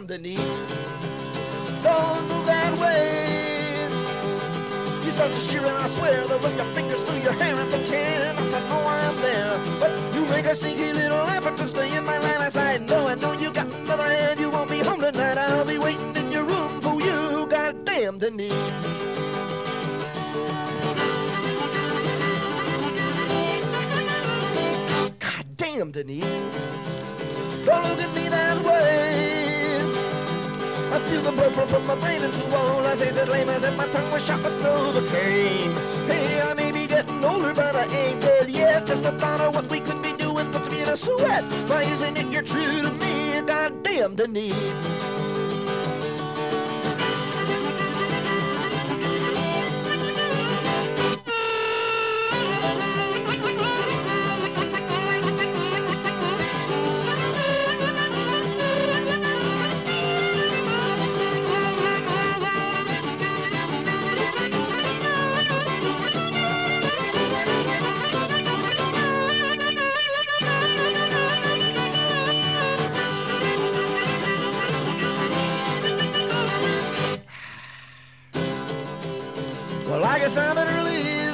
Denise. Don't move that way. You start to shiver and I swear that run your fingers through your hair and pretend not to know I'm there. But you make a sneaky little effort to stay in my line of sight. Though I know you got another hand, you won't be home tonight. I'll be waiting in your room for you, goddamn Denise. Goddamn Denise. Don't look at me that way. I feel the blood flow from my brain and swole. I taste as lame as if my tongue was shot with Novocaine. Hey, I may be getting older, but I ain't dead yet. Just the thought of what we could be doing puts me in a sweat. Why isn't it you're true to me? Goddamn Denise. Well, I guess I better leave.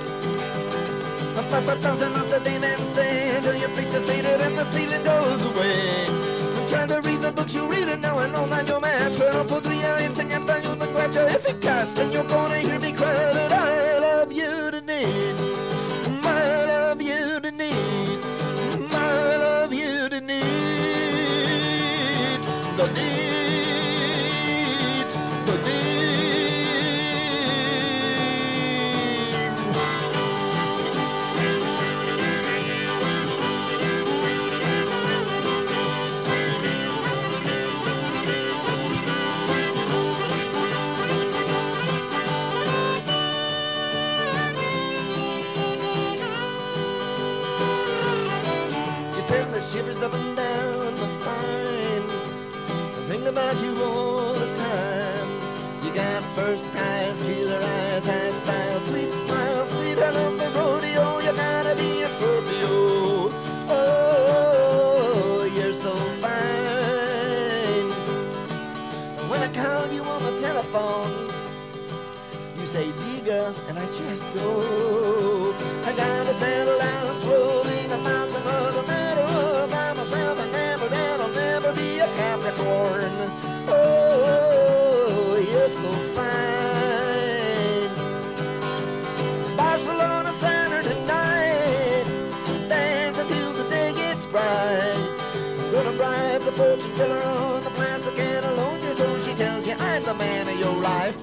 A 5,000 off the day then stay until your face is faded and the feeling goes away. I'm trying to read the books you read and now I know that no match. Pero podría enseñarte una gracia eficaz. And you're gonna hear me cry that I love you tonight. I love you tonight. I love you tonight. Shivers up and down my spine. I think about you all the time. You got first prize, killer eyes, high style, sweet smile, sweetheart on the rodeo. You gotta be a Scorpio. Oh, you're so fine. And when I call you on the telephone, you say Liga, and I just go. I gotta settle down slowly. I found some other metal by myself. I never, that'll never be a Capricorn. Oh, you're so fine. Barcelona Saturday night, dance until the day gets bright. Gonna bribe the fortune teller on the Plaza Catalonia, so she tells you I'm the man of your life.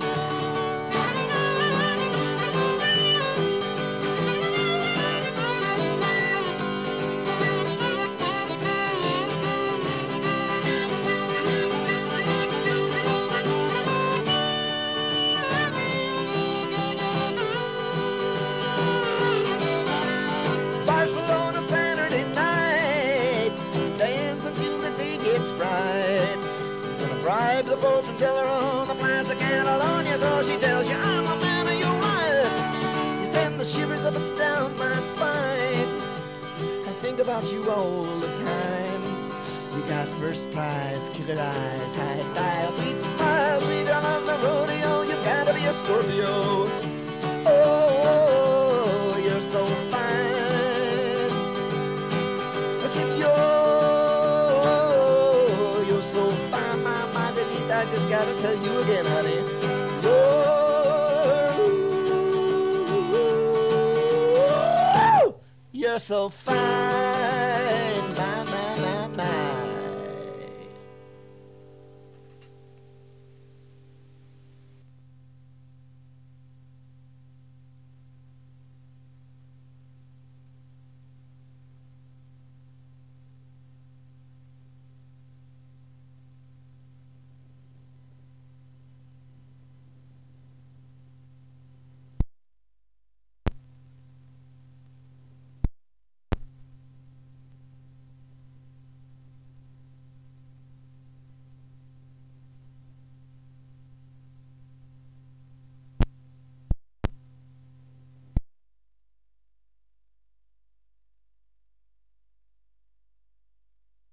Bribe the fortune teller on the Plaza Catalonia, so she tells you I'm the man of your life. You send the shivers up and down my spine. I think about you all the time. You got first prize, killer eyes, high style, sweet smile, sweet on the rodeo. You gotta be a Scorpio. Oh, you're so fine. I said you're so fine, my Denise. I just gotta tell you again, honey. You're so fine.